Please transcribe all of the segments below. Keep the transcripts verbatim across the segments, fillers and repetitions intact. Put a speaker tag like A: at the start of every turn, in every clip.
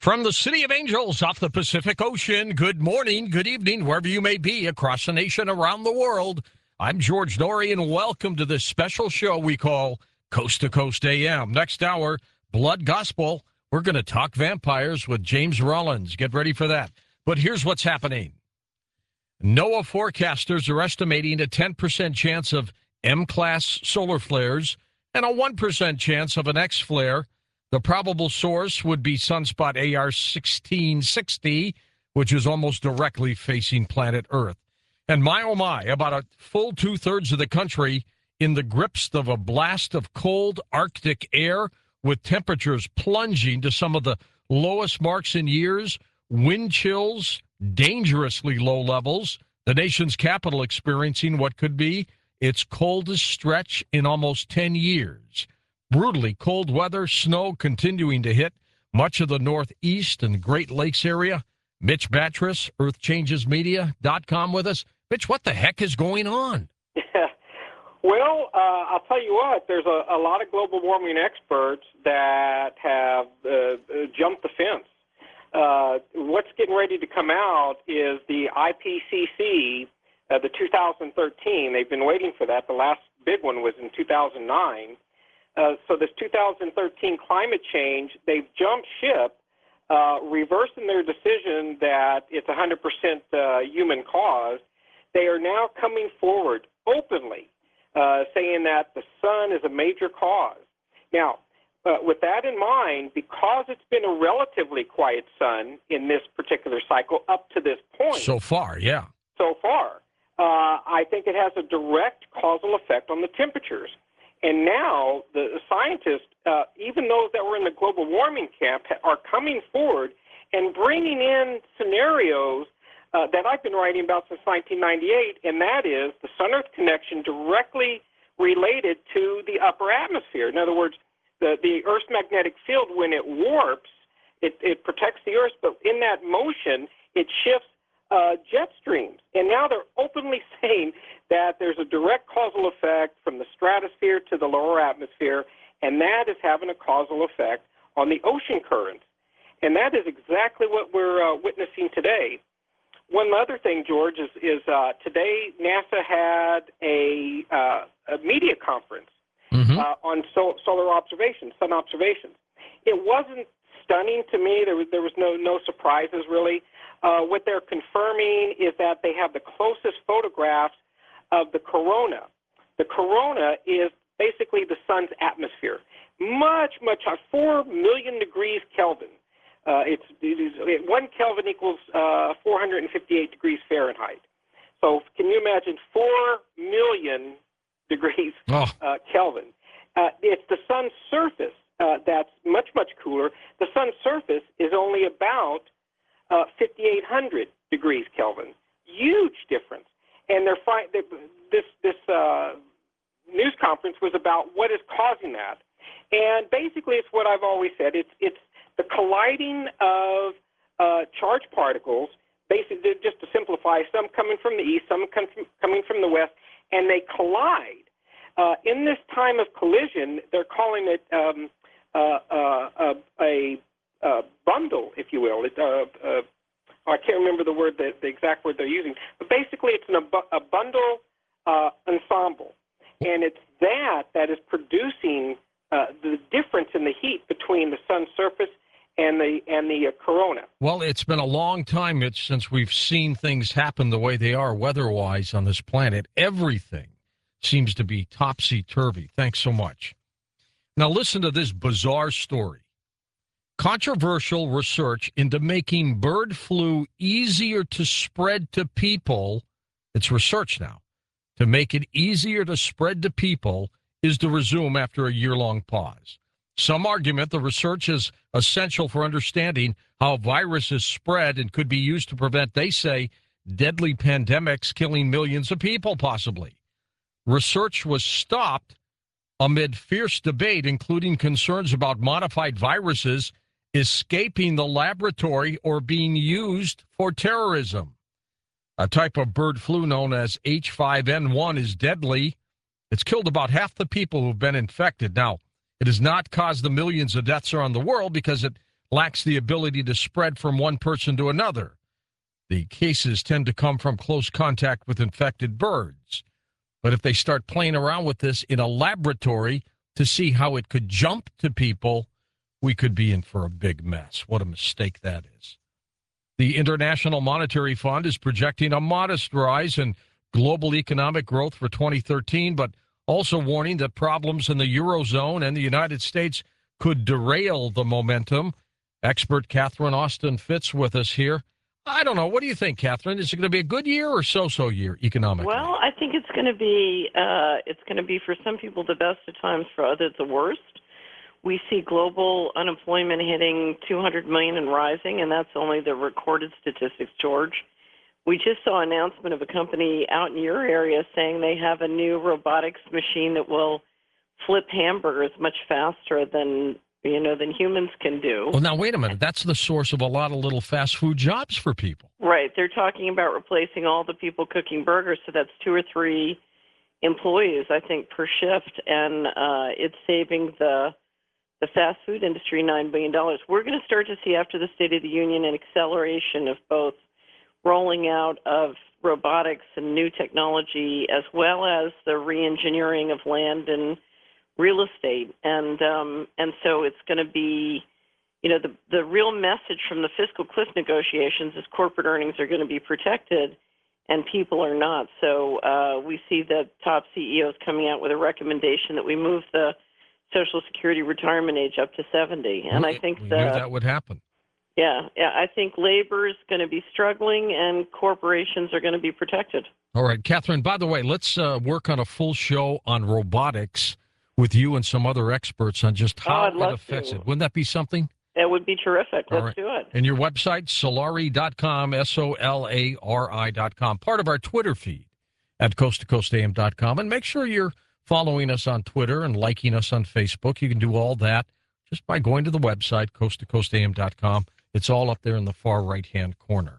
A: From the City of Angels off the Pacific Ocean, good morning, good evening, wherever you may be across the nation, around the world. I'm George Noory, and welcome to this special show we call Coast to Coast A M. Next hour, Blood Gospel. We're going to talk vampires with James Rollins. Get ready for that. But here's what's happening. NOAA forecasters are estimating a ten percent chance of M-class solar flares and a one percent chance of an X-flare. The probable source would be sunspot A R sixteen sixty, which is almost directly facing planet Earth. And my, oh my, about a full two-thirds of the country in the grips of a blast of cold Arctic air with temperatures plunging to some of the lowest marks in years, wind chills, dangerously low levels, the nation's capital experiencing what could be its coldest stretch in almost ten years. Brutally cold weather, snow continuing to hit much of the Northeast and Great Lakes area. Mitch Batris, earth changes media dot com with us. Mitch, what the heck is going on?
B: Well, uh, I'll tell you what, there's a, a lot of global warming experts that have uh, jumped the fence. Uh, what's getting ready to come out is the I P C C, uh, the two thousand thirteen. They've been waiting for that. The last big one was in two thousand nine. Uh, so this two thousand thirteen climate change, they've jumped ship, uh, reversing their decision that it's one hundred percent uh, human cause. They are now coming forward openly, uh, saying that the sun is a major cause. Now, uh, with that in mind, because it's been a relatively quiet sun in this particular cycle up to this point.
A: So far, yeah.
B: So far, uh, I think it has a direct causal effect on the temperatures. And now the scientists, uh, even those that were in the global warming camp, are coming forward and bringing in scenarios uh, that I've been writing about since nineteen ninety-eight, and that is the Sun-Earth connection directly related to the upper atmosphere. In other words, the, the Earth's magnetic field, when it warps, it, it protects the Earth, but in that motion, it shifts Uh, jet streams. And now they're openly saying that there's a direct causal effect from the stratosphere to the lower atmosphere, and that is having a causal effect on the ocean currents. And that is exactly what we're uh, witnessing today. One other thing, George, is, is uh, today NASA had a, uh, a media conference mm-hmm. uh, on sol- solar observations, sun observations. It wasn't stunning to me. There was, there was no, no surprises, really. Uh, what they're confirming is that they have the closest photographs of the corona. The corona is basically the sun's atmosphere, much, much higher, four million degrees Kelvin. Uh, it's, it is, it, one Kelvin equals uh, four hundred fifty-eight degrees Fahrenheit. So can you imagine four million degrees oh. uh, Kelvin? Uh, it's the sun's surface uh, that's much, much cooler. The sun's surface is only about Uh, fifty-eight hundred degrees Kelvin. Huge difference. And they're fi- they, this this uh, news conference was about what is causing that. And basically, it's what I've always said. It's it's the colliding of uh, charged particles. Basically, just to simplify, some coming from the east, some com- coming from the west, and they collide. Uh, in this time of collision, they're calling it um, uh, uh, uh, a Uh, bundle, if you will. It, uh, uh, I can't remember the word, that, the exact word they're using, but basically it's an, a bundle uh, ensemble, and it's that that is producing uh, the difference in the heat between the sun's surface and the and the uh, corona.
A: Well, it's been a long time, Mitch, since we've seen things happen the way they are weather-wise on this planet. Everything seems to be topsy-turvy. Thanks so much. Now listen to this bizarre story. Controversial research into making bird flu easier to spread to people, it's research now, to make it easier to spread to people is to resume after a year-long pause. Some argument the research is essential for understanding how viruses spread and could be used to prevent, they say, deadly pandemics killing millions of people, possibly. Research was stopped amid fierce debate, including concerns about modified viruses escaping the laboratory or being used for terrorism. A type of bird flu known as H five N one is deadly. It's killed about half the people who've been infected. Now, it has not caused the millions of deaths around the world because it lacks the ability to spread from one person to another. The cases tend to come from close contact with infected birds. But if they start playing around with this in a laboratory to see how it could jump to people, we could be in for a big mess. What a mistake that is. The International Monetary Fund is projecting a modest rise in global economic growth for twenty thirteen, but also warning that problems in the Eurozone and the United States could derail the momentum. Expert Catherine Austin Fitts with us here. I don't know. What do you think, Catherine? Is it going to be a good year or so-so year economically?
C: Well, I think it's going to be uh, it's going to be for some people the best of times, for others the worst. We see global unemployment hitting two hundred million and rising, and that's only the recorded statistics, George. We just saw an announcement of a company out in your area saying they have a new robotics machine that will flip hamburgers much faster than you know than humans can do.
A: Well, now wait a minute. That's the source of a lot of little fast food jobs for people.
C: Right. They're talking about replacing all the people cooking burgers, so that's two or three employees, I think, per shift, and uh, it's saving the the fast food industry nine billion dollars. We're going to start to see after the State of the Union an acceleration of both rolling out of robotics and new technology, as well as the re-engineering of land and real estate. And um, and so it's going to be, you know, the, the real message from the fiscal cliff negotiations is corporate earnings are going to be protected and people are not. So uh, we see the top C E Os coming out with a recommendation that we move the Social Security retirement age up to seventy. And
A: we,
C: I think
A: we
C: the,
A: knew that would happen.
C: Yeah, yeah, I think labor is going to be struggling and corporations are going to be protected.
A: All right, Catherine, by the way, let's uh, work on a full show on robotics with you and some other experts on just how
C: oh,
A: it affects
C: to.
A: it. Wouldn't that be something?
C: That would be terrific.
A: All
C: Let's
A: right.
C: do it.
A: And your website, solari dot com, S O L A R I dot com, part of our Twitter feed at coast to coast A M dot com. And make sure you're following us on Twitter and liking us on Facebook. You can do all that just by going to the website, coast to coast A M dot com. It's all up there in the far right-hand corner.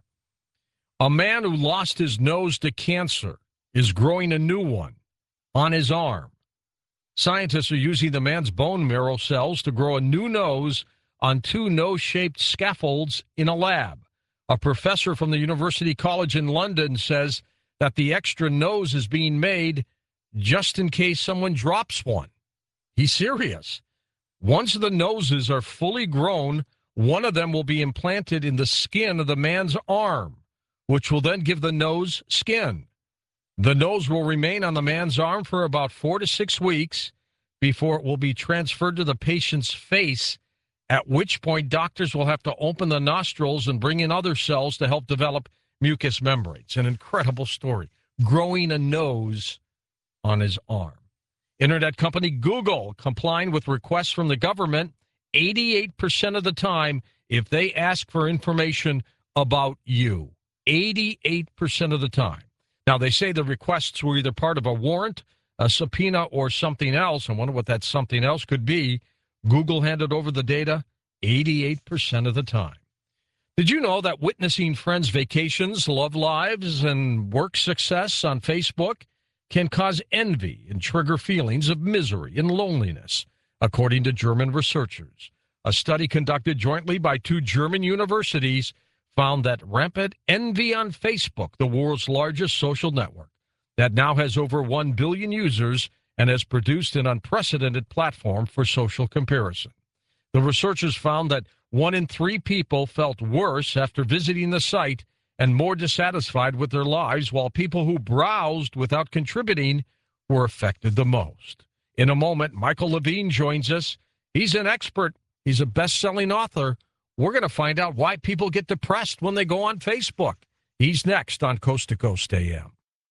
A: A man who lost his nose to cancer is growing a new one on his arm. Scientists are using the man's bone marrow cells to grow a new nose on two nose-shaped scaffolds in a lab. A professor from the University College in London says that the extra nose is being made just in case someone drops one. He's serious. Once the noses are fully grown, one of them will be implanted in the skin of the man's arm, which will then give the nose skin. The nose will remain on the man's arm for about four to six weeks before it will be transferred to the patient's face, at which point doctors will have to open the nostrils and bring in other cells to help develop mucous membranes. An incredible story. Growing a nose on his arm. Internet company Google complying with requests from the government eighty-eight percent of the time if they ask for information about you. eighty-eight percent of the time. Now, they say the requests were either part of a warrant, a subpoena, or something else. I wonder what that something else could be. Google handed over the data eighty-eight percent of the time. Did you know that witnessing friends' vacations, love lives, and work success on Facebook can cause envy and trigger feelings of misery and loneliness, according to German researchers? A study conducted jointly by two German universities found that rampant envy on Facebook, the world's largest social network, that now has over one billion users and has produced an unprecedented platform for social comparison. The researchers found that one in three people felt worse after visiting the site and more dissatisfied with their lives, while people who browsed without contributing were affected the most. In a moment, Michael Levine joins us. He's an expert. He's a best-selling author. We're going to find out why people get depressed when they go on Facebook. He's next on Coast to Coast A M.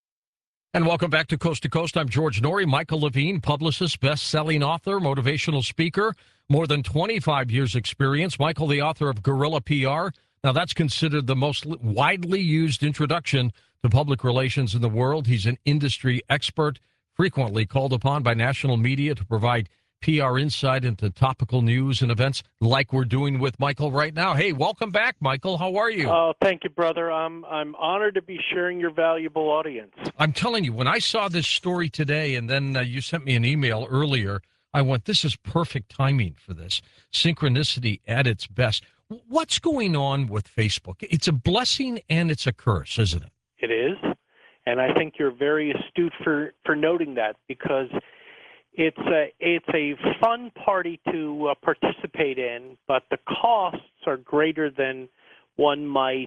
A: And welcome back to Coast to Coast. I'm George Noory. Michael Levine, publicist, best-selling author, motivational speaker, more than twenty-five years experience. Michael, the author of Guerrilla P R. Now, that's considered the most widely used introduction to public relations in the world. He's an industry expert, frequently called upon by national media to provide P R insight into topical news and events like we're doing with Michael right now. Hey, welcome back, Michael. How are you?
D: Oh, thank you, brother. I'm I'm honored to be sharing your valuable audience.
A: I'm telling you, when I saw this story today, and then uh, you sent me an email earlier I went, this is perfect timing for this. Synchronicity at its best. What's going on with Facebook? It's a blessing and it's a curse, isn't it?
D: It is. And I think you're very astute for, for noting that, because it's a, it's a fun party to uh, participate in, but the costs are greater than one might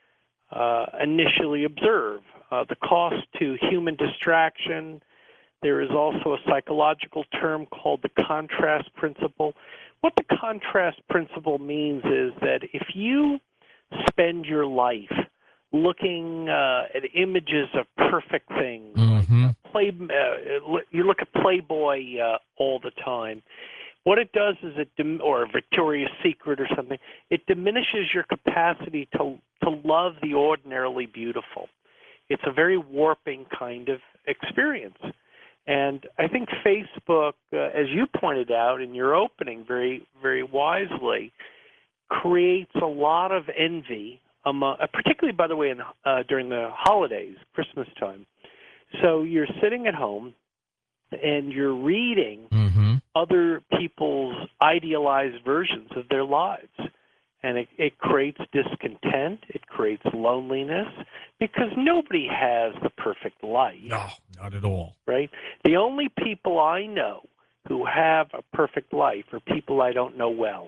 D: uh, initially observe. Uh, the cost to human distraction. There is also a psychological term called the contrast principle. What the contrast principle means is that if you spend your life looking uh, at images of perfect things,
A: Mm-hmm.
D: like play, uh, you look at Playboy uh, all the time, what it does is it, dim- or Victoria's Secret or something, it diminishes your capacity to to love the ordinarily beautiful. It's a very warping kind of experience. And I think Facebook, uh, as you pointed out in your opening very, very wisely, creates a lot of envy, among, uh, particularly, by the way, in, uh, during the holidays, Christmas time. So you're sitting at home and you're reading
A: Mm-hmm.
D: other people's idealized versions of their lives. And it, it creates discontent, it creates loneliness, because nobody has the perfect life.
A: No, not at all.
D: Right? The only people I know who have a perfect life are people I don't know well.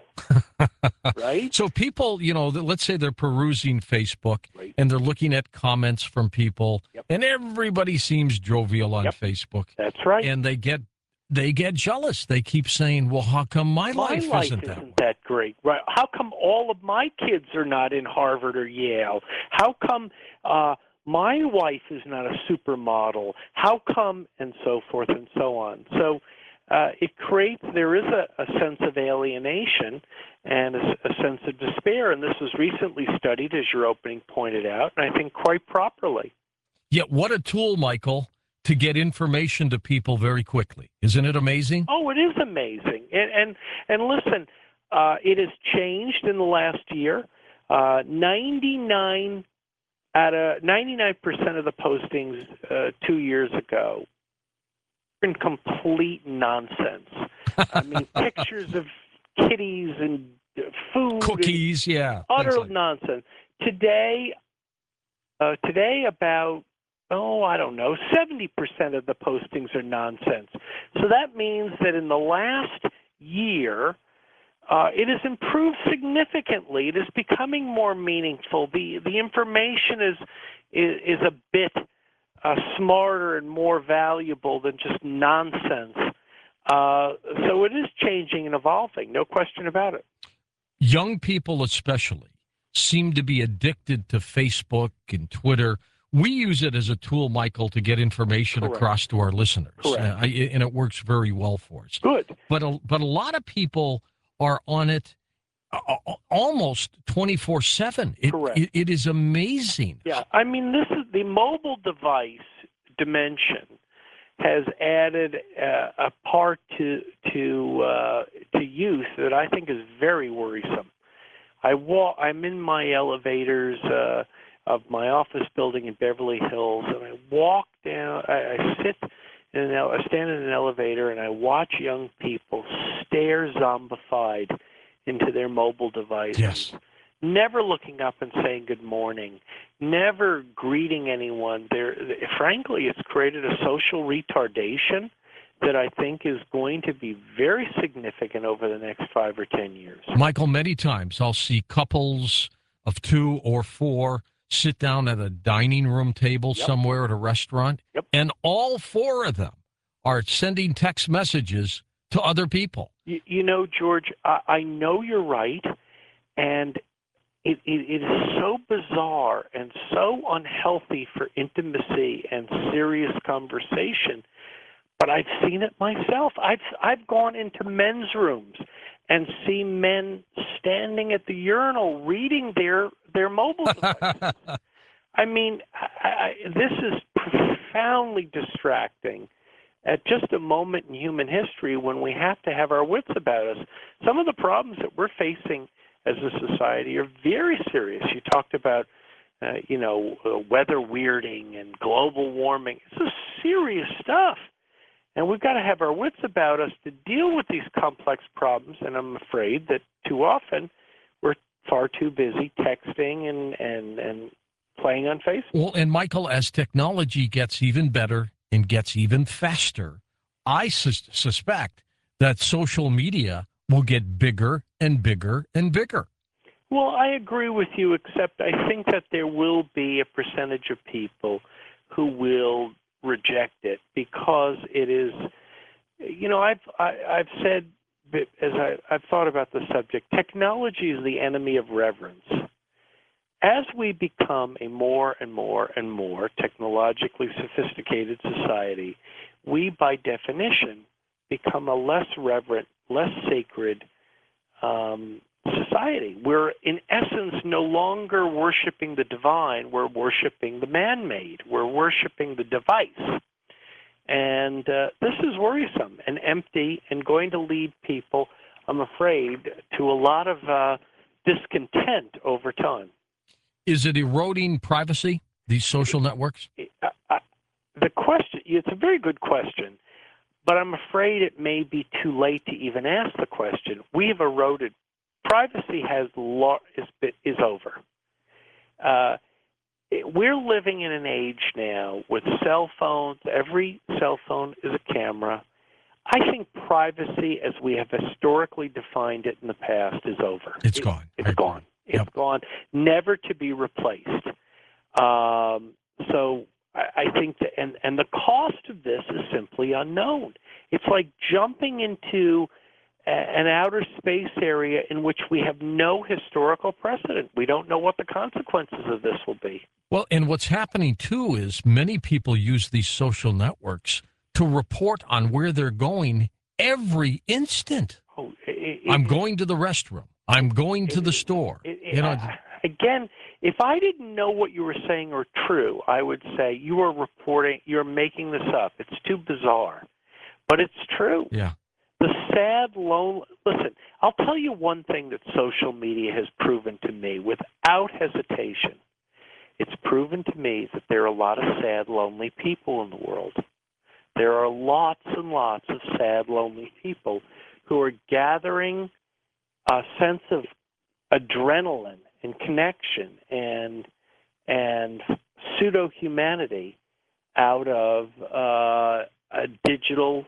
D: Right?
A: So people, you know, let's say they're perusing Facebook
D: Right.
A: and they're looking at comments from people,
D: Yep.
A: and everybody seems jovial on
D: Yep.
A: Facebook,
D: That's right.
A: and they get they get jealous. They keep saying, "Well, how come my,
D: My
A: life,
D: life
A: isn't
D: isn't
A: that?" way?"
D: that great, right? How come all of my kids are not in Harvard or Yale? How come uh, my wife is not a supermodel? How come, and so forth and so on. So uh, it creates, there is a, a sense of alienation and a, a sense of despair, and this was recently studied, as your opening pointed out, and I think quite properly.
A: Yet, what a tool, Michael, to get information to people very quickly. Isn't it amazing?
D: Oh, it is amazing. And and, and listen, uh, it has changed in the last year. Uh, ninety-nine out of ninety-nine percent of the postings uh, two years ago were in complete nonsense. I mean, pictures of kitties and food,
A: Cookies, yeah.
D: and utter
A: things like-
D: nonsense. Today, uh, today about oh, I don't know, seventy percent of the postings are nonsense. So that means that in the last year, uh, it has improved significantly. It is becoming more meaningful. The the information is is, is a bit uh, smarter and more valuable than just nonsense. Uh, so it is changing and evolving, no question about it.
A: Young people especially seem to be addicted to Facebook and Twitter. We use it as a tool, Michael, to get information
D: Correct.
A: across to our listeners.
D: Correct.
A: Uh, I, and it works very well for us.
D: Good.
A: But a, but a lot of people are on it uh, almost twenty-four seven. It,
D: Correct.
A: it, it is amazing.
D: Yeah, I mean, this is the mobile device dimension has added uh, a part to to uh, to use that I think is very worrisome. I walk. I'm in my elevators uh, of my office building in Beverly Hills, and I walk down. I, I sit in an, I stand in an elevator, and I watch young people stare zombified into their mobile devices.
A: Yes.
D: Never looking up and saying good morning, never greeting anyone. There, frankly, it's created a social retardation that I think is going to be very significant over the next five or ten years.
A: Michael, many times I'll see couples of two or four sit down at a dining room table
D: Yep.
A: somewhere at a restaurant,
D: Yep.
A: and all four of them are sending text messages to other people.
D: You, you know, George, I, I know you're right, and it, it, it is so bizarre and so unhealthy for intimacy and serious conversation. But I've seen it myself. I've I've gone into men's rooms and seen men standing at the urinal reading their their mobile devices. I mean, I, I, this is profoundly distracting at just a moment in human history when we have to have our wits about us. Some of the problems that we're facing as a society are very serious. You talked about, uh, you know, uh, weather weirding and global warming. This is serious stuff. And we've got to have our wits about us to deal with these complex problems. And I'm afraid that too often we're far too busy texting and, and, and playing on Facebook.
A: Well, and Michael, as technology gets even better and gets even faster, I sus- suspect that social media will get bigger and bigger and bigger.
D: Well, I agree with you, except I think that there will be a percentage of people who will reject it because it is, you know, I've I, I've said as I, I've thought about the subject, technology is the enemy of reverence. As we become a more and more and more technologically sophisticated society, we by definition become a less reverent, less sacred um, society. We're in essence no longer worshiping the divine, we're worshiping the man-made, we're worshiping the device. And uh, this is worrisome and empty and going to lead people, I'm afraid, to a lot of uh, discontent over time.
A: Is it eroding privacy, these social networks?
D: Uh, uh, the question, it's a very good question, but I'm afraid it may be too late to even ask the question. We have eroded. Privacy has is, is over. Uh, we're living in an age now with cell phones. Every cell phone is a camera. I think privacy, as we have historically defined it in the past, is over.
A: It's
D: it,
A: gone.
D: It's gone. It's
A: yep.
D: gone, never to be replaced. Um, so I, I think that, and, and the cost of this is simply unknown. It's like jumping into a, an outer space area in which we have no historical precedent. We don't know what the consequences of this will be.
A: Well, and what's happening, too, is many people use these social networks to report on where they're going every instant. Oh, it, it, I'm going to the restroom. I'm going to the store.
D: It, it,
A: you know,
D: uh, again, if I didn't know what you were saying were true, I would say you are reporting, you're making this up. It's too bizarre. But it's true.
A: Yeah.
D: The sad, lonely, listen, I'll tell you one thing that social media has proven to me without hesitation. It's proven to me that there are a lot of sad, lonely people in the world. There are lots and lots of sad, lonely people who are gathering a sense of adrenaline and connection and and pseudo-humanity out of uh, a digital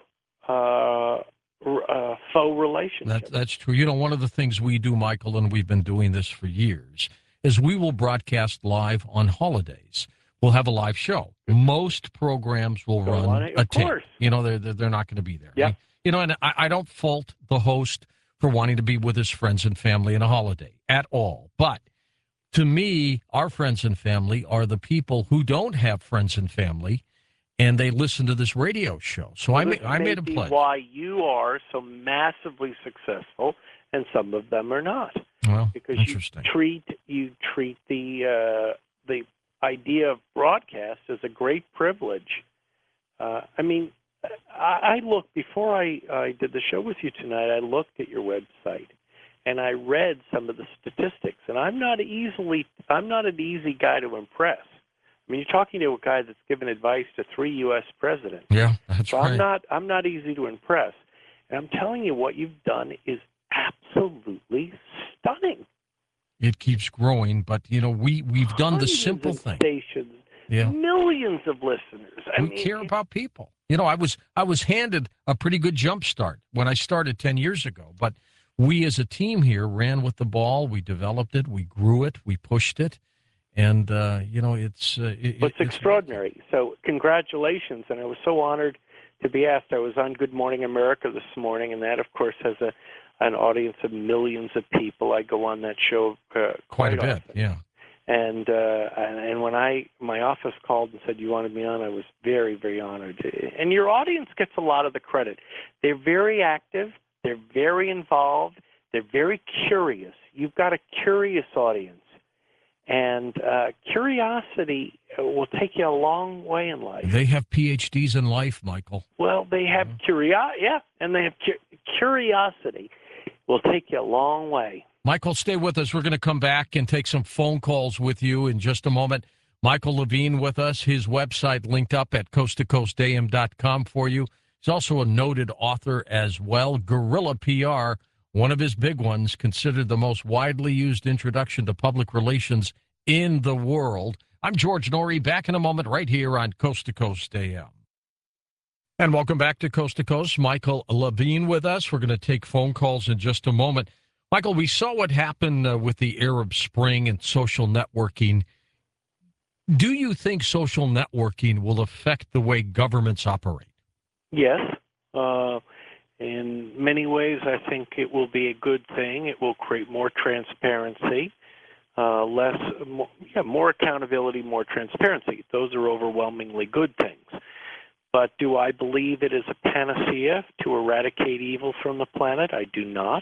D: uh, uh, faux relationship.
A: That, that's true. You know, one of the things we do, Michael, and we've been doing this for years, is we will broadcast live on holidays. We'll have a live show. Most programs will
D: Go
A: run
D: it,
A: a tape.
D: Course.
A: You know, they're, they're, they're not going to be there.
D: Yeah.
A: Right? You know, and I, I don't fault the host for wanting to be with his friends and family in a holiday at all. But to me, our friends and family are the people who don't have friends and family, and they listen to this radio show. So
D: well,
A: I, ma- I made a pledge.
D: Why you are so massively successful, and some of them are not.
A: Well,
D: because
A: interesting.
D: you treat you treat the uh, the idea of broadcast as a great privilege. Uh, I mean. I looked, before I, I did the show with you tonight, I looked at your website, and I read some of the statistics, and I'm not easily, I'm not an easy guy to impress. I mean, you're talking to a guy that's given advice to three U S presidents.
A: Yeah, that's
D: so
A: right.
D: I'm not, I'm not easy to impress. And I'm telling you, what you've done is absolutely stunning.
A: It keeps growing, but, you know, we, we've done
D: Hundreds
A: the simple
D: of
A: thing.
D: Stations,
A: yeah.
D: Millions of listeners. I
A: we
D: mean,
A: care
D: it,
A: about people. You know, I was I was handed a pretty good jump start when I started ten years ago, but we as a team here ran with the ball. We developed it. We grew it. We pushed it. And, uh, you know, it's... Uh, it,
D: it's,
A: it's
D: extraordinary. So congratulations. And I was so honored to be asked. I was on Good Morning America this morning, and that, of course, has a an audience of millions of people. I go on that show uh,
A: quite,
D: quite
A: a bit,
D: often.
A: yeah.
D: And, uh, and and when I my office called and said you wanted me on, I was very, very honored. And your audience gets a lot of the credit. They're very active. They're very involved. They're very curious. You've got a curious audience. And uh, curiosity will take you a long way in life.
A: They have P H Ds in life, Michael.
D: Well, they have mm-hmm. curiosity, yeah, and they have cu- curiosity will take you a long way.
A: Michael, stay with us. We're going to come back and take some phone calls with you in just a moment. Michael Levine with us. His website linked up at coast to coast a m dot com for you. He's also a noted author as well. Guerrilla P R, one of his big ones, considered the most widely used introduction to public relations in the world. I'm George Noory, back in a moment right here on Coast to Coast A M. And welcome back to Coast to Coast. Michael Levine with us. We're going to take phone calls in just a moment. Michael, we saw what happened uh, with the Arab Spring and social networking. Do you think social networking will affect the way governments operate?
D: Yes. Uh, in many ways, I think it will be a good thing. It will create more transparency, uh, less, more, yeah, more accountability, more transparency. Those are overwhelmingly good things. But do I believe it is a panacea to eradicate evil from the planet? I do not.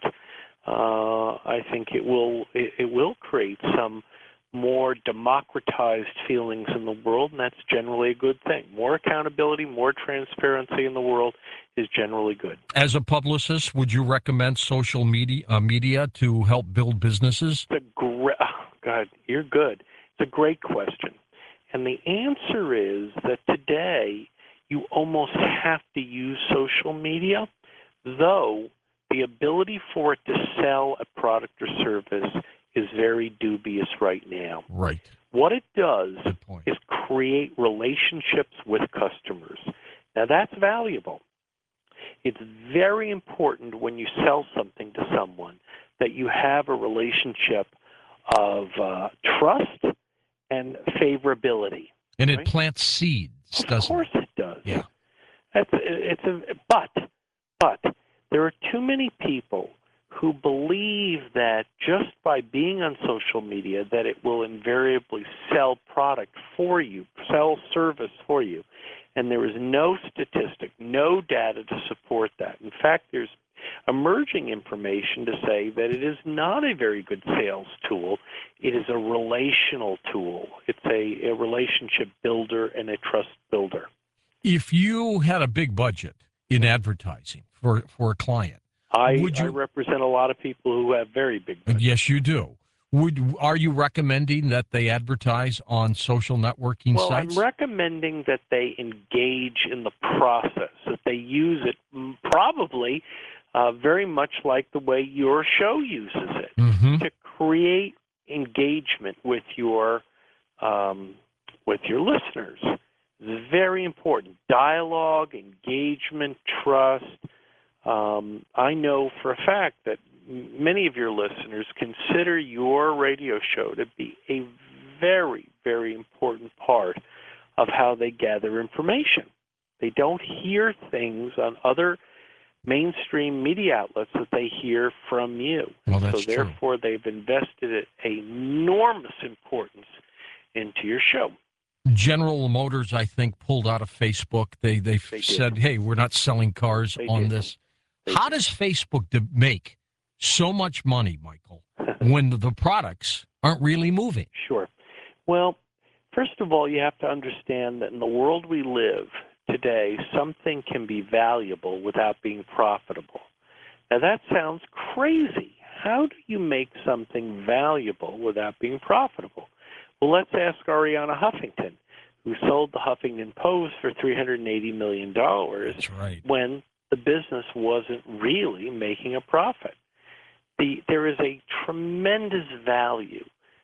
D: Uh, I think it will it, it will create some more democratized feelings in the world, and that's generally a good thing. More accountability, more transparency in the world is generally good.
A: As a publicist, would you recommend social media uh, media to help build businesses?
D: It's a great, oh, God, you're good. It's a great question. And the answer is that today you almost have to use social media, though the ability for it to sell a product or service is very dubious right now.
A: Right.
D: What it does
A: Good point.
D: is create relationships with customers. Now, that's valuable. It's very important when you sell something to someone that you have a relationship of uh, trust and favorability.
A: And it
D: right?
A: plants seeds,
D: Of
A: doesn't
D: course
A: it?
D: it does.
A: Yeah.
D: That's it's a but but there are too many people who believe that just by being on social media that it will invariably sell product for you, sell service for you. And there is no statistic, no data to support that. In fact, there's emerging information to say that it is not a very good sales tool. It is a relational tool. It's a, a relationship builder and a trust builder.
A: If you had a big budget in advertising for, for a client,
D: I,
A: would you,
D: I represent a lot of people who have very big budgets.
A: Yes, you do. Would Are you recommending that they advertise on social networking
D: well,
A: sites?
D: I'm recommending that they engage in the process, that they use it probably uh, very much like the way your show uses it,
A: mm-hmm.
D: to create engagement with your um, with your listeners. It's very important. Dialogue, engagement, trust. Um, I know for a fact that many of your listeners consider your radio show to be a very, very important part of how they gather information. They don't hear things on other mainstream media outlets that they hear from you.
A: Well, that's
D: so therefore,
A: true.
D: They've invested enormous importance into your show.
A: General Motors, I think, pulled out of Facebook. They they,
D: They
A: said, hey, we're not selling cars
D: They
A: on
D: did.
A: this.
D: They
A: How
D: did.
A: does Facebook de- make so much money, Michael, when the products aren't really moving?
D: Sure. Well, first of all, you have to understand that in the world we live today, something can be valuable without being profitable. Now, that sounds crazy. How do you make something valuable without being profitable? Well, let's ask Arianna Huffington, who sold the Huffington Post for three hundred eighty million dollars
A: That's right.
D: when the business wasn't really making a profit. The, there is a tremendous value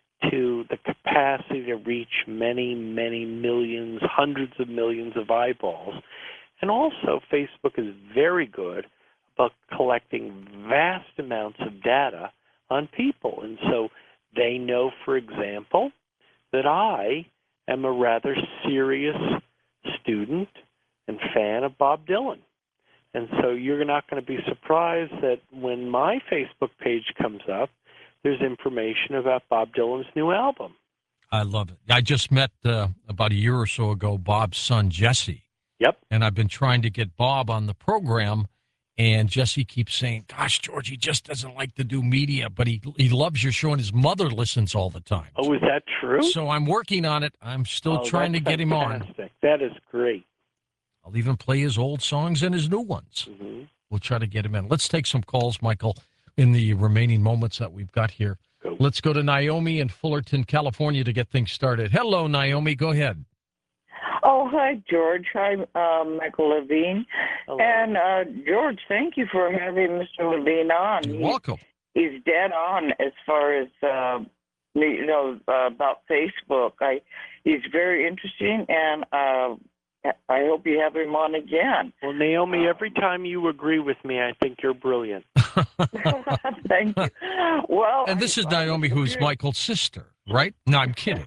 D: to the capacity to reach many, many millions, hundreds of millions of eyeballs. And also, Facebook is very good about collecting vast amounts of data on people. And so they know, for example, that I am a rather serious student and fan of Bob Dylan. And so you're not going to be surprised that when my Facebook page comes up, there's information about Bob Dylan's new album.
A: I love it. I just met uh, about a year or so ago Bob's son, Jesse.
D: Yep.
A: And I've been trying to get Bob on the program, and Jesse keeps saying, gosh, George, he just doesn't like to do media, but he he loves your show, and his mother listens all the time.
D: Oh, is that true?
A: So I'm working on it. I'm still
D: Oh,
A: trying to
D: that's
A: get him on.
D: fantastic. That is great.
A: I'll even play his old songs and his new ones.
D: Mm-hmm.
A: We'll try to get him in. Let's take some calls, Michael, in the remaining moments that we've got here.
D: Go.
A: Let's go to Naomi in Fullerton, California to get things started. Hello, Naomi. Go ahead.
E: Oh, hi, George. Hi, uh, Michael Levine.
D: Hello.
E: And uh, George, thank you for having Mister Levine on.
A: You're
E: He-
A: welcome.
E: He's dead on as far as uh, you know uh, about Facebook. I he's very interesting, and uh, I hope you have him on again.
D: Well, Naomi, every time you agree with me, I think you're brilliant.
E: Thank you. Well,
A: And this
E: I-
A: is
E: I
A: Naomi,
E: was
A: who's
E: confused.
A: Michael's sister, right? No, I'm kidding.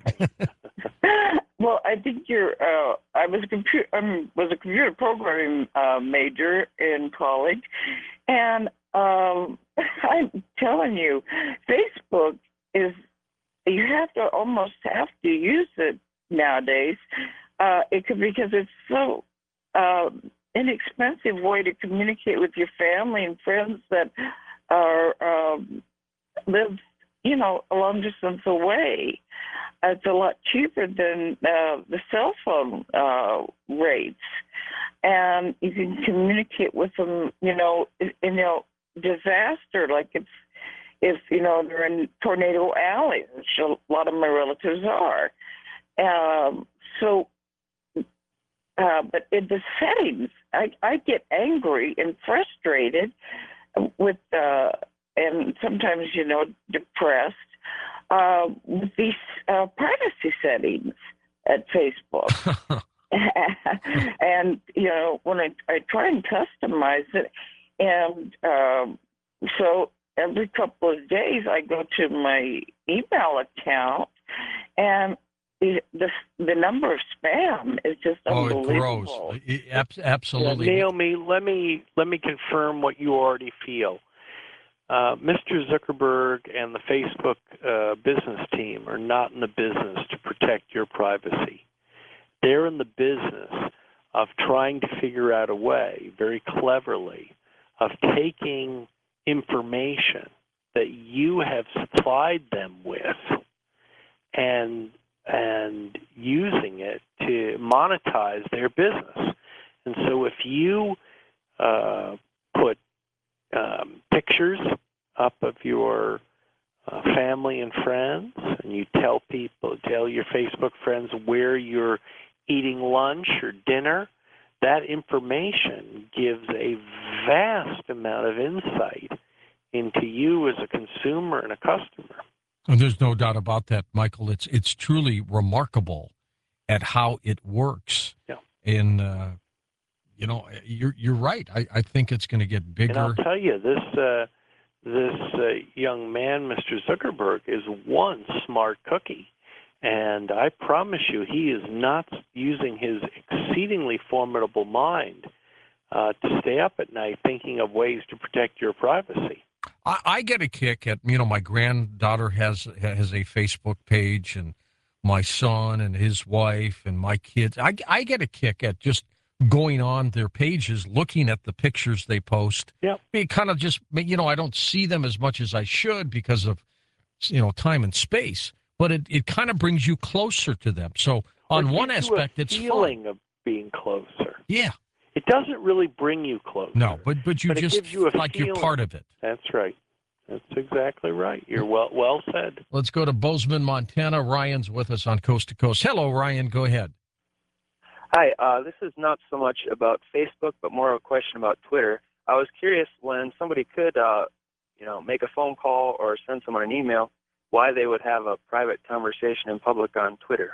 E: Well, I think you're. Uh, I was a computer. Um, was a computer programming uh, major in college, and um, I'm telling you, Facebook is. You have to almost have to use it nowadays. Uh, it could because it's so uh, inexpensive way to communicate with your family and friends that are um, live, you know, a long distance away. It's a lot cheaper than uh, the cell phone uh, rates, and you can communicate with them. You know, in, in a disaster, like if if you know they're in Tornado Alley, which a lot of my relatives are. Um, so, uh, but in the settings, I, I get angry and frustrated with, uh, and sometimes you know depressed. Uh, with these uh, privacy settings at Facebook. And, you know, when I, I try and customize it, and um, so every couple of days I go to my email account, and the the, the number of spam is just
A: Oh, it
E: unbelievable.
A: grows. It- ab- absolutely.
D: Yeah, Naomi, let me let me confirm what you already feel. Uh, Mister Zuckerberg and the Facebook uh, business team are not in the business to protect your privacy. They're in the business of trying to figure out a way, very cleverly, of taking information that you have supplied them with and and using it to monetize their business. And so if you uh, put Um, pictures up of your uh, family and friends, and you tell people, tell your Facebook friends where you're eating lunch or dinner, that information gives a vast amount of insight into you as a consumer and a customer.
A: And there's no doubt about that, Michael. It's it's truly remarkable at how it works.
D: Yeah.
A: In uh, you know, you're you're right. I, I think it's going to get bigger.
D: And I'll tell you, this uh, this uh, young man, Mister Zuckerberg, is one smart cookie. And I promise you, he is not using his exceedingly formidable mind uh, to stay up at night thinking of ways to protect your privacy.
A: I, I get a kick at, you know, my granddaughter has has a Facebook page, and my son and his wife and my kids. I, I get a kick at just going on their pages, looking at the pictures they post.
D: Yep.
A: It kind of just, you know, I don't see them as much as I should because of, you know, time and space. But it, it kind of brings you closer to them. So on
D: Or
A: one
D: gives you
A: aspect,
D: a
A: it's
D: feeling
A: fun.
D: of being closer.
A: Yeah.
D: It doesn't really bring you closer.
A: No, but but you
D: But it
A: just
D: gives you a
A: feel like you're
D: feeling.
A: part of it.
D: That's right. That's exactly right. You're well well said.
A: Let's go to Bozeman, Montana. Ryan's with us on Coast to Coast. Hello, Ryan. Go ahead.
F: Hi, uh, this is not so much about Facebook, but more of a question about Twitter. I was curious when somebody could, uh, you know, make a phone call or send someone an email, why they would have a private conversation in public on Twitter.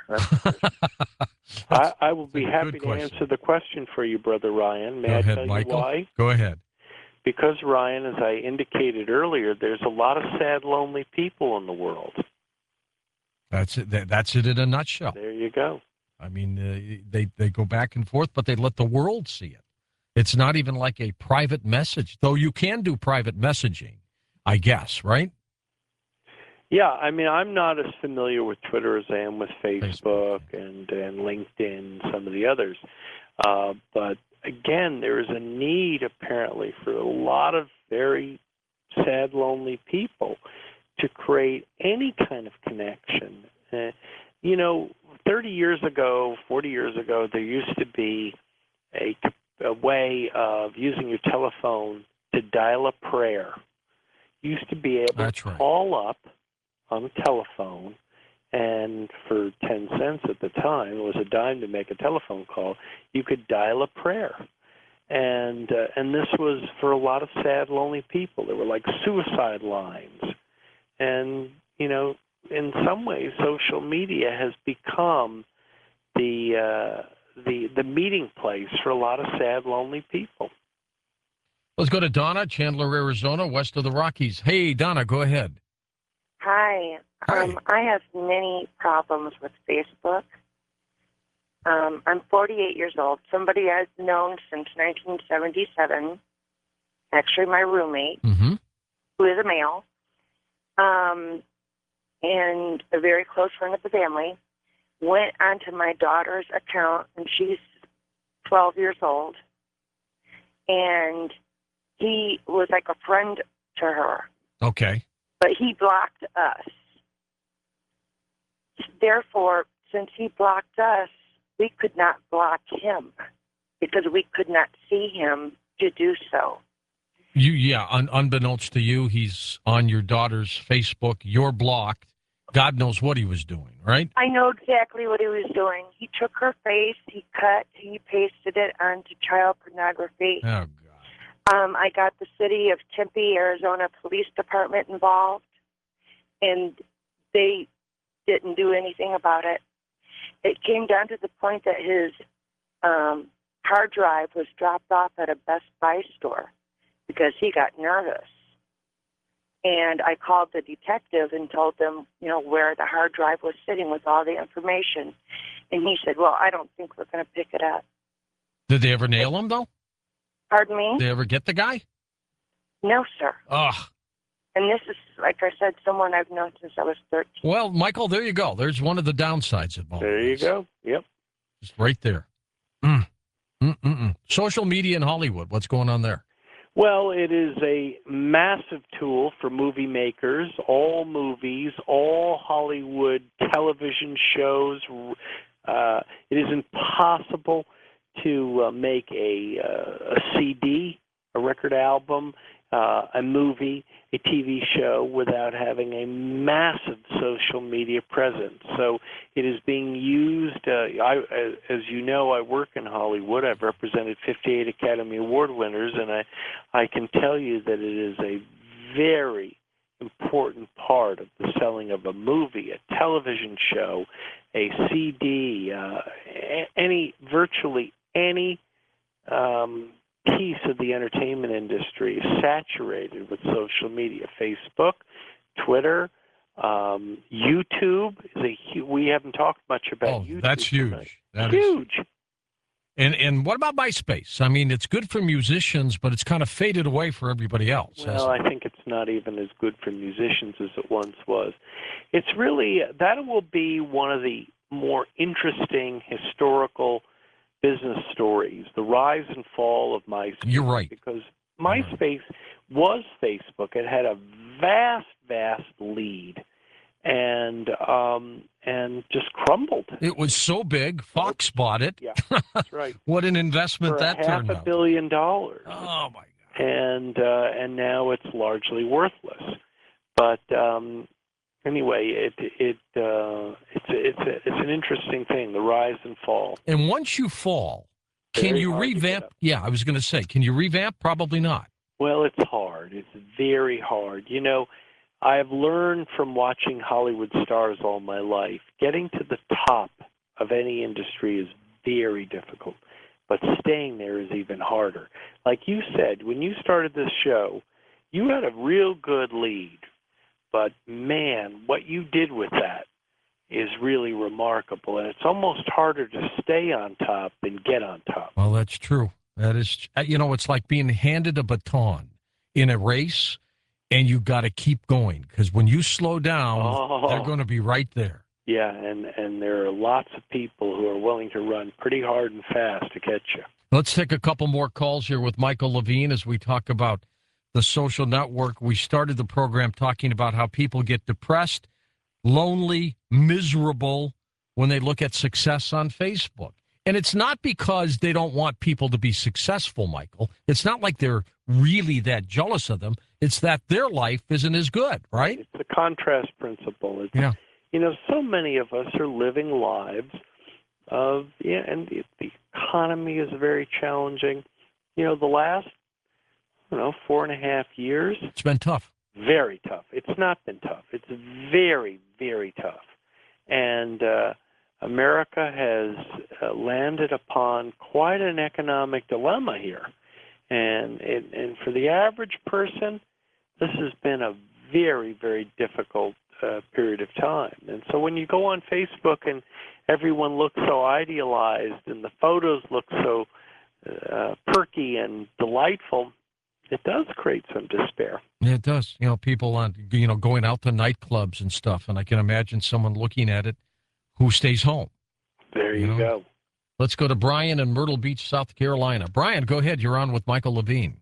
D: I, I will be
A: a
D: happy
A: good
D: to
A: question.
D: answer the question for you, Brother Ryan. May
A: Go
D: I
A: ahead,
D: tell
A: Michael.
D: you why?
A: Go ahead.
D: Because, Ryan, as I indicated earlier, there's a lot of sad, lonely people in the world.
A: That's it. That- That's it in a nutshell.
D: There you go.
A: I mean, uh, they, they go back and forth, but they let the world see it. It's not even like a private message, though you can do private messaging, I guess, right?
D: Yeah, I mean, I'm not as familiar with Twitter as I am with Facebook,
A: Facebook.
D: and, and LinkedIn and some of the others. Uh, but, again, there is a need, apparently, for a lot of very sad, lonely people to create any kind of connection. Uh, you know, thirty years ago, forty years ago, there used to be a, a way of using your telephone to dial a prayer. You used to be able
A: That's
D: to
A: right.
D: call up on the telephone And for ten cents at the time, it was a dime to make a telephone call, you could dial a prayer. And uh, and this was for a lot of sad, lonely people. There were like suicide lines. And, you know, in some ways, social media has become the uh, the the meeting place for a lot of sad, lonely people.
A: Let's go to Donna, Chandler, Arizona, west of the Rockies. Hey, Donna, go ahead.
G: Hi.
A: Hi.
G: Um, I have many problems with Facebook. Um, I'm forty-eight years old. Somebody I've known since nineteen seventy-seven, actually my roommate,
A: Mm-hmm.
G: who is a male, um, and a very close friend of the family, went onto my daughter's account, and she's twelve years old, and he was like a friend to her.
A: Okay.
G: But he blocked us. Therefore, since he blocked us, we could not block him because we could not see him to do so.
A: You, yeah, un, unbeknownst to you, he's on your daughter's Facebook. You're blocked. God knows what he was doing, right?
G: I know exactly what he was doing. He took her face, he cut, he pasted it onto child pornography.
A: Oh, God.
G: Um, I got the city of Tempe, Arizona Police Department involved, and they didn't do anything about it. It came down to the point that his um, hard drive was dropped off at a Best Buy store because he got nervous. And I called the detective and told them, you know, where the hard drive was sitting with all the information. And he said, well, I don't think we're going to pick it up.
A: Did they ever nail him, though?
G: Pardon me?
A: Did they ever get the guy?
G: No, sir.
A: Ugh.
G: And this is, like I said, someone I've known since I was thirteen.
A: Well, Michael, there you go. There's one of the downsides of all
D: There you
A: this.
D: go. Yep.
A: Just right there. Mm. Mm-mm-mm. Social media in Hollywood. What's going on there?
D: Well, it is a massive tool for movie makers, all movies, all Hollywood television shows. Uh, it is impossible to uh, make a, uh, a C D, a record album, uh, a movie, a T V show without having a massive social media presence. So it is being used. Uh, I, as you know, I work in Hollywood. I've represented fifty-eight Academy Award winners, and I, I can tell you that it is a very important part of the selling of a movie, a television show, a C D, uh, any virtually any um, piece of the entertainment industry is saturated with social media. Facebook, Twitter, um, YouTube is a hu- we haven't talked much about
A: Oh,
D: YouTube.
A: that's
D: tonight.
A: huge. That is-
D: Huge.
A: And and what about MySpace? I mean, it's good for musicians, but it's kind of faded away for everybody else.
D: Well,
A: hasn't it?
D: I think it's not even as good for musicians as it once was. It's really, that will be one of the more interesting historical business stories, the rise and fall of MySpace.
A: You're right.
D: Because MySpace was Facebook. It had a vast, vast lead and um, and just crumbled.
A: It was so big, Fox bought it.
D: Yeah, that's right.
A: What an investment
D: For
A: that
D: a half
A: turned
D: a
A: out.
D: billion dollars.
A: Oh, my God.
D: and uh, and now it's largely worthless. But um, anyway, it it uh, it's it's a, it's an interesting thing, the rise and fall.
A: And once you fall, can
D: Very
A: you
D: hard to get
A: revamp?
D: up.
A: Yeah, I was going to say, can you revamp? Probably not.
D: Well, it's hard. It's very hard. You know, I've learned from watching Hollywood stars all my life, getting to the top of any industry is very difficult, but staying there is even harder. Like you said, when you started this show, you had a real good lead, but man, what you did with that is really remarkable, and it's almost harder to stay on top than get on top.
A: Well, that's true. That is, you know, it's like being handed a baton in a race, and you got to keep going, because when you slow down,
D: Oh.
A: they're going to be right there.
D: Yeah, and, and there are lots of people who are willing to run pretty hard and fast to catch you.
A: Let's take a couple more calls here with Michael Levine as we talk about the social network. We started the program talking about how people get depressed, lonely, miserable when they look at success on Facebook. And it's not because they don't want people to be successful, Michael. It's not like they're really that jealous of them. It's that their life isn't as good, right?
D: It's the contrast principle. It's,
A: Yeah.
D: You know, so many of us are living lives of, yeah, and the, the economy is very challenging. You know, the last, you know, four and a half years.
A: It's been tough.
D: Very tough. It's not been tough. It's very, very tough. And uh, America has uh, landed upon quite an economic dilemma here. And, and and for the average person, this has been a very, very difficult uh, period of time. And so when you go on Facebook and everyone looks so idealized and the photos look so uh, perky and delightful, it does create some despair.
A: Yeah, it does. You know, people on, you know, going out to nightclubs and stuff, and I can imagine someone looking at it who stays home.
D: There you,
A: you know?
D: go.
A: Let's go to Brian in Myrtle Beach, South Carolina. Brian, go ahead. You're on with Michael Levine.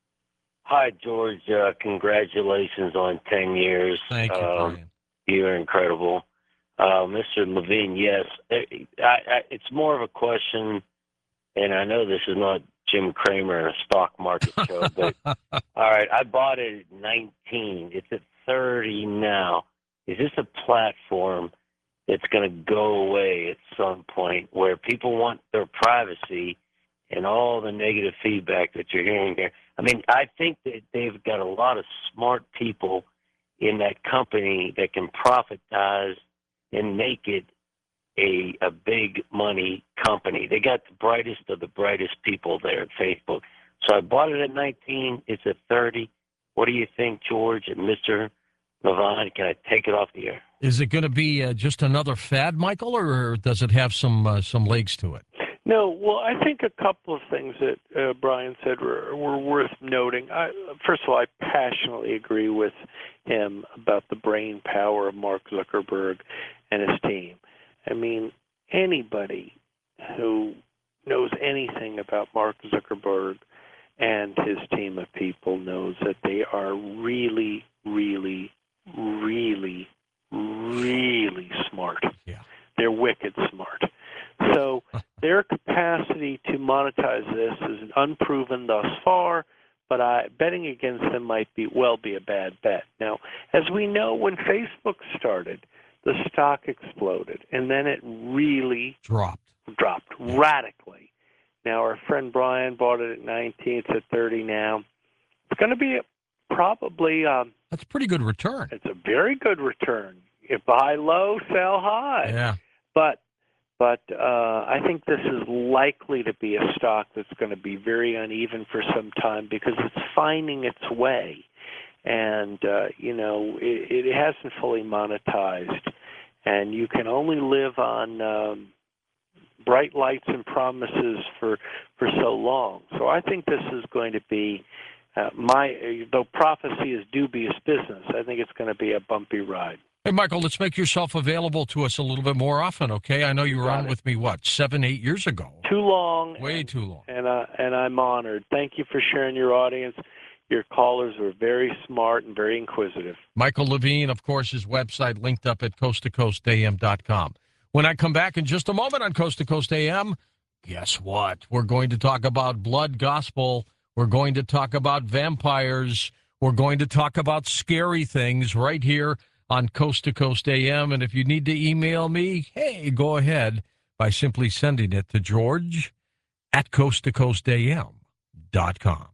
H: Hi, George. Uh, congratulations on ten years.
A: Thank you,
H: um,
A: Brian.
H: You're incredible. Uh, Mister Levine, yes. I, I, it's more of a question, and I know this is not Jim Cramer, a stock market show, but all right, I bought it at nineteen. It's at thirty now. Is this a platform that's going to go away at some point where people want their privacy and all the negative feedback that you're hearing here? I mean, I think that they've got a lot of smart people in that company that can profitize and make it a a big money company. They got the brightest of the brightest people there at Facebook. So I bought it at nineteen. It's at thirty. What do you think, George and Mister Levine? Can I take it off the air?
A: Is it going to be uh, just another fad, Michael, or does it have some uh, some legs to it?
D: No, well, I think a couple of things that uh, Brian said were, were worth noting. I, first of all, I passionately agree with him about the brain power of Mark Zuckerberg and his team. I mean, anybody who knows anything about Mark Zuckerberg and his team of people knows that they are really, really, really, really smart.
A: Yeah.
D: They're wicked smart. So their capacity to monetize this is unproven thus far, but I, betting against them might be well be a bad bet. Now, as we know, when Facebook started, the stock exploded, and then it really
A: dropped,
D: dropped radically. Now, our friend Brian bought it at nineteen. It's at thirty now. It's going to be a, probably um,
A: that's a pretty good return.
D: It's a very good return. You buy low, sell high.
A: Yeah,
D: but. But uh, I think this is likely to be a stock that's going to be very uneven for some time because it's finding its way. And, uh, you know, it, it hasn't fully monetized. And you can only live on um, bright lights and promises for, for so long. So I think this is going to be, uh, my though prophecy is dubious business, I think it's going to be a bumpy ride.
A: Hey, Michael, let's make yourself available to us a little bit more often, okay? I know you were on with me, what, seven, eight years ago?
D: Too long.
A: Way
D: and,
A: too long.
D: And, uh, and I'm honored. Thank you for sharing your audience. Your callers were very smart and very inquisitive.
A: Michael Levine, of course, his website linked up at coast to coast a m dot com. When I come back in just a moment on Coast to Coast A M, guess what? We're going to talk about blood gospel. We're going to talk about vampires. We're going to talk about scary things right here on Coast to Coast A M. And if you need to email me, hey, go ahead by simply sending it to George at coast to coast a m dot com.